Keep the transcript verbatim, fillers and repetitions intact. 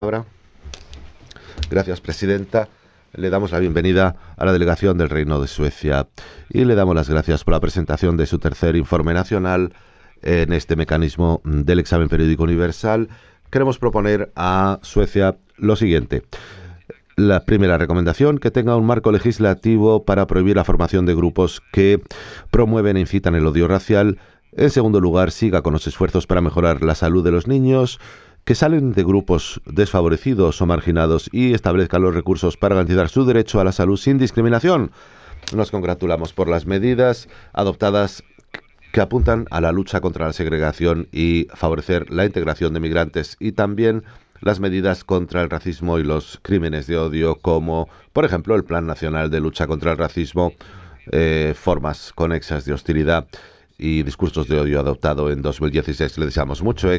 Ahora, gracias, presidenta. Le damos la bienvenida a la delegación del Reino de Suecia y le damos las gracias por la presentación de su tercer informe nacional en este mecanismo del examen periódico universal. Queremos proponer a Suecia lo siguiente. La primera recomendación, que tenga un marco legislativo para prohibir la formación de grupos que promueven e incitan el odio racial. En segundo lugar, siga con los esfuerzos para mejorar la salud de los niños que salen de grupos desfavorecidos o marginados y establezca los recursos para garantizar su derecho a la salud sin discriminación. Nos congratulamos por las medidas adoptadas que apuntan a la lucha contra la segregación y favorecer la integración de migrantes, y también las medidas contra el racismo y los crímenes de odio, como por ejemplo el Plan Nacional de Lucha contra el Racismo, eh, formas conexas de hostilidad y discursos de odio adoptado en dos mil dieciséis. Le deseamos mucho éxito